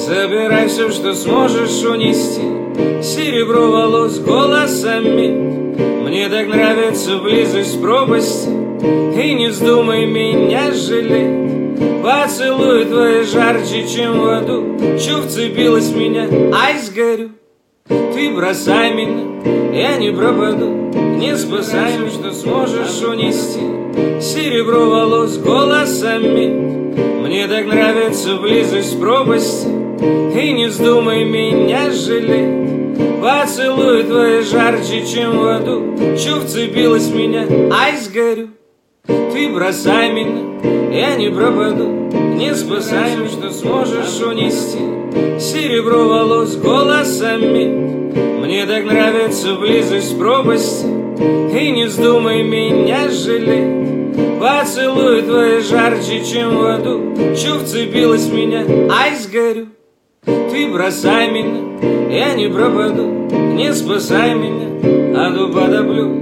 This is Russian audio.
Собирай все, что сможешь унести, серебро волос голосами. Мне так нравится близость пропасти, и не вздумай меня жалеть. Поцелуй твои жарче, чем в аду. Чё вцепилась в меня, ай, сгорю. Ты бросай меня, я не пропаду. Не спасай, что сможешь унести, серебро волос голосами. Мне так нравится близость пропасти, и не вздумай меня жалеть. Поцелуй твои жарче, чем в аду. Чё вцепилась в меня, ай, сгорю. Ты бросай меня, я не пропаду. Не спасай, что сможешь унести, серебро волос голосами. Мне так нравится близость пропасти, и не вздумай меня жалеть. Поцелуй твои жарче, чем в аду. Чё вцепилась в меня, ай, сгорю. Ты бросай меня, я не пропаду. Не спасай меня, аду потоплю.